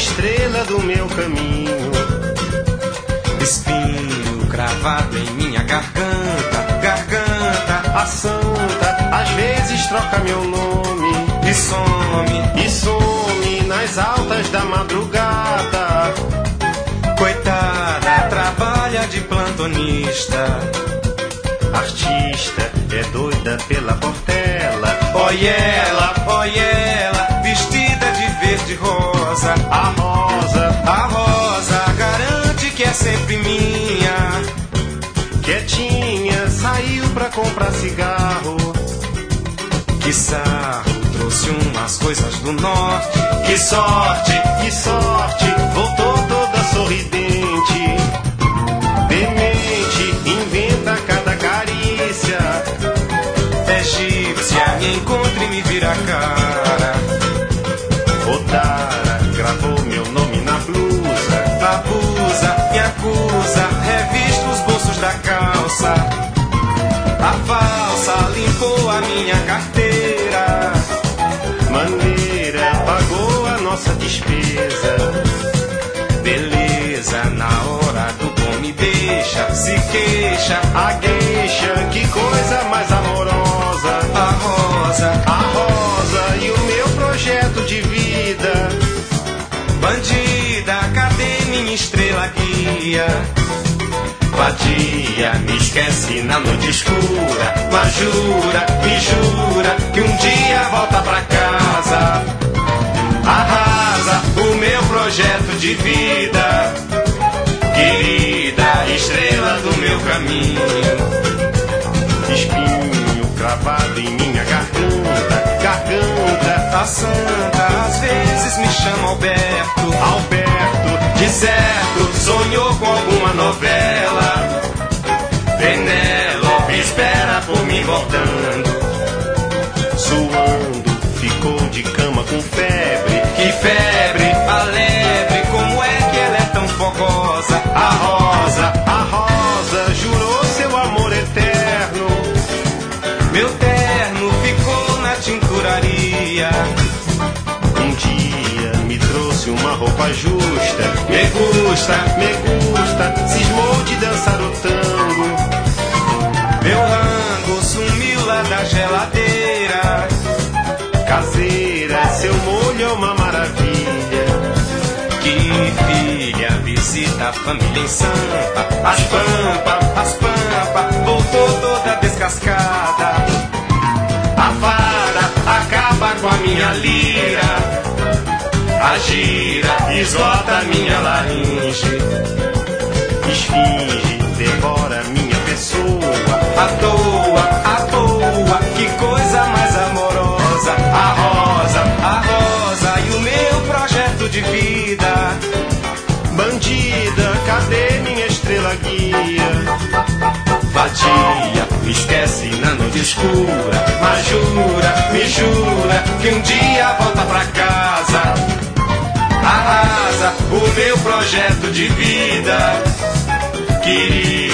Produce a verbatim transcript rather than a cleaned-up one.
estrela do meu caminho. Espinho cravado em minha garganta, garganta, A santa às vezes troca meu nome e some, e some nas altas da madrugada. coitada, trabalha de plantonista. Artista é doida pela portela. Olha ela, olha ela, vestida de verde rosa. A rosa, A rosa garante que é sempre minha. quietinha, saiu pra comprar cigarro. Que sarro, trouxe umas coisas do norte. Que sorte, que sorte, voltou toda sorridente. Demente, inventa cada carícia. Egípcia, me encontra e me vira a cara. Odara gravou meu nome na blusa. Abusa, me acusa, revista os bolsos da calça. A falsa limpou a minha carteira. Maneira pagou a nossa despesa. Beleza, na hora do bom me deixa, se queixa. A gueixa, que coisa mais amorosa. A rosa, A rosa e o meu projeto de vida. bandida, cadê minha estrela guia? Vadia, me esquece na noite escura. Mas jura, me jura, que um dia volta pra casa. Arrasa o meu projeto de vida, querida estrela do meu caminho. Espinho cravado em minha garganta. Garganta, A santa às vezes me chama Alberto. Alberto, De certo sonhou com alguma novela. Penélope espera por mim voltando. suando, ficou de cama com febre. Que febre, alegre, como é que ela é tão fogosa? A rosa, a rosa, jurou seu amor eterno. Meu terno ficou na tinturaria. Um dia me trouxe uma roupa justa. Me gusta, Me gusta, cismou de dançar o tango. meu rango sumiu lá da geladeira. Caseira, seu molho é uma maravilha. Que filha visita a família em Sampa. As pampas, as pampas, voltou toda descascada. A vara acaba com a minha lira. A gira esgota minha laringe. Esfinge, devora minha pessoa. À toa, à toa, que coisa mais amorosa. A rosa, a rosa e o meu projeto de vida. Bandida, cadê minha estrela guia? Vadia, me esquece na noite escura. Mas jura, me jura, que um dia volta pra casa. Arrasa o meu projeto de vida, querida